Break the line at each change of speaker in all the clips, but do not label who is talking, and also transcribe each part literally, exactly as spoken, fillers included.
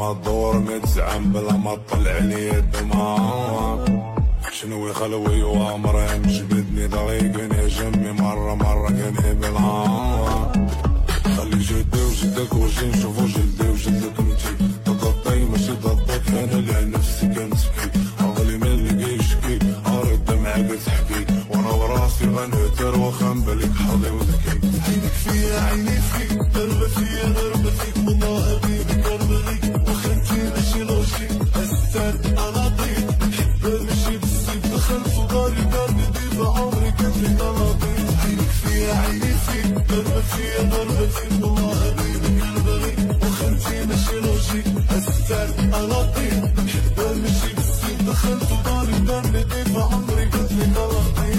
ما تدور ميت زعم بلا ما تطلعني الدماغ. شنو يخلوي وامر جبدني ضايقني جمي مرة مرة كان بالها. خلي جدي وجدك وجي نشوفو جدي وجدك انتي ضدي ماشي ضدك انا اللي على نفسي كنسكي. اغلي من اللي كيشكي ارد معاك تحكي وانا وراسي غنهتر واخا نبالك حظي وذكي.
عينك فيا عيني فيك ضربة فيا ضربة فيك والله حبيبي كربليك واخا انتي ماشي لوجيك هستاد انا طيب نحب ماشي بالسيف دخلت وداري دار جديد عمري قلتلي طلبي. عينك فيا عيني فيك ضربة فيا ضربة فيك والله حبيبي كربليك واخا انتي ماشي لوجيك هستاد انا طيب نحب ماشي بالسيف دخلت وداري دار جديد عمري قلتلي طلبي.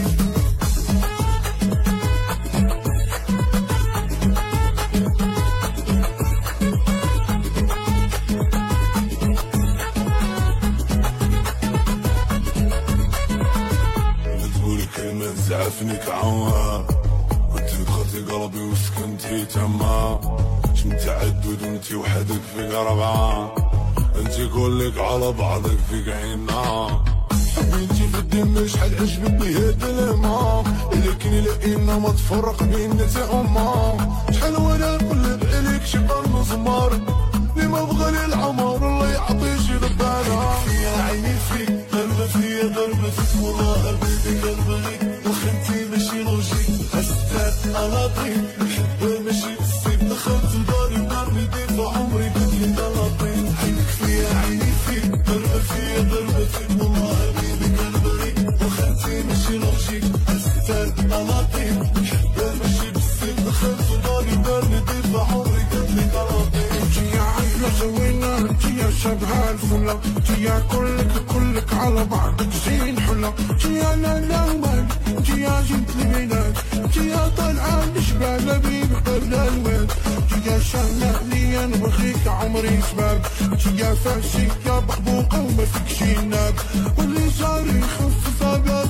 زعفني كعوام كنت دخلتي قلبي وسكنتي تما شمت عدود وانتي وحدك في قربعة انتي كلك على بعضك في عينا.
حبيتي في الدم شحال عجبتني هاد الماء لكن لقينا ما تفرق بينا تا أما. شحال وانا نقلب عليك شي قرن زمار اللي ما بغى لي العمر الله يعطيه شي ربانا. فيا عيني فيك ضربة فيا ضربة فيك والله حبيبي قلبي واخا انتي ماشي لوجيك هستات انا طيب نحب ماشي بالسيف دخلت لداري ودار ندير عمري قلتلي طلبي. عينك فيا عيني فيك ضربة فيا ضربة فيك والله حبيبي قلبي واخا انتي ماشي لوجيك هستات انا طيب نحب ماشي بالسيف دخلت لداري ودار ندير عمري قلتلي طلبي.
انتي عينة زوينة انتي شبه الفلة انتي كلك كلك على بعضك زين حلة. انتي انا الاول انتي يا جنت البنات انتي يا طالعة نشبه لبيب قبل الواد. انتي يا شامة لي نبغيك عمري سباب انتي يا فاسي يا بحبوقة وما فيك شي ناب واللي صار يخفف ابيض